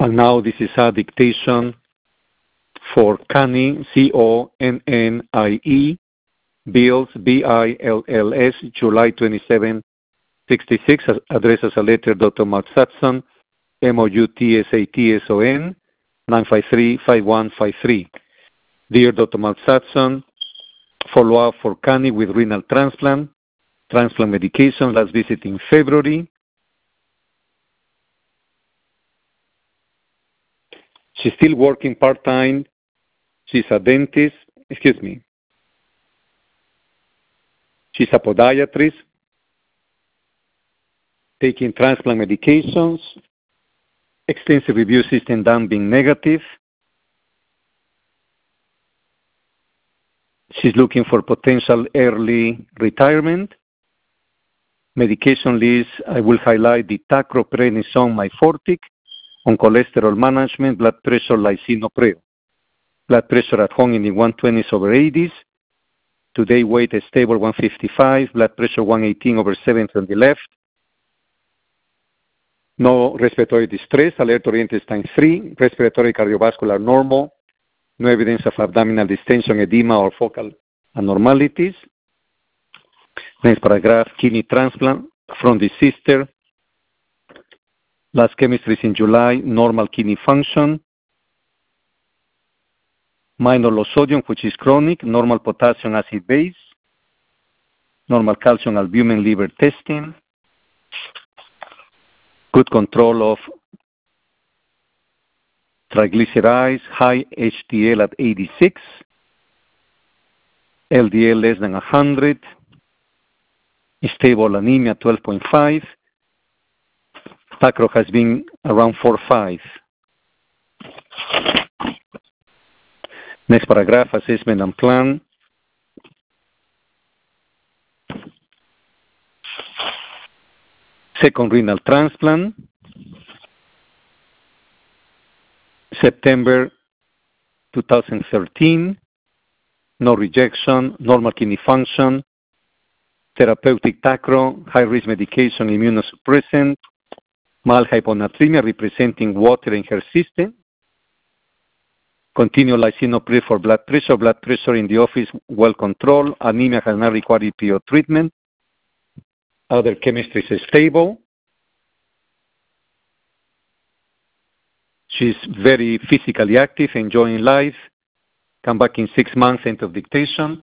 And now this is a dictation for Connie, C-O-N-N-I-E, Bills, B-I-L-L-S, July 27, 66, address as a letter, Dr. Mark Saxon, M-O-U-T-S-A-T-S-O-N, 953-5153. Dear Dr. Mark Saxon, follow-up for Connie with renal transplant medication, last visit in February. She's still working part-time. She's a dentist. She's a podiatrist, taking transplant medications, extensive review system done being negative. She's looking for potential early retirement. Medication list, I will highlight the tacroprednisone Myfortic on cholesterol management, blood pressure lisinopril. Blood pressure at home in the 120/80s. Today weight is stable 155, blood pressure 118/70 on the left. No respiratory distress, alert oriented times 3, respiratory cardiovascular normal, no evidence of abdominal distension, edema, or focal abnormalities. Next paragraph, kidney transplant from the sister. Last chemistry is in July, normal kidney function. Minor low sodium, which is chronic, normal potassium acid base, normal calcium albumin liver testing, good control of triglycerides, high HDL at 86, LDL less than 100, stable anemia 12.5, tacro has been around 4.5. Next paragraph, assessment and plan. Second renal transplant, September 2013, no rejection, normal kidney function, therapeutic tacro, high-risk medication, immunosuppressant, mild hyponatremia representing water in her system, continual lisinopril for blood pressure in the office well controlled, anemia has not required EPO treatment, other chemistry is stable. She's very physically active, enjoying life, come back in 6 months, end of dictation.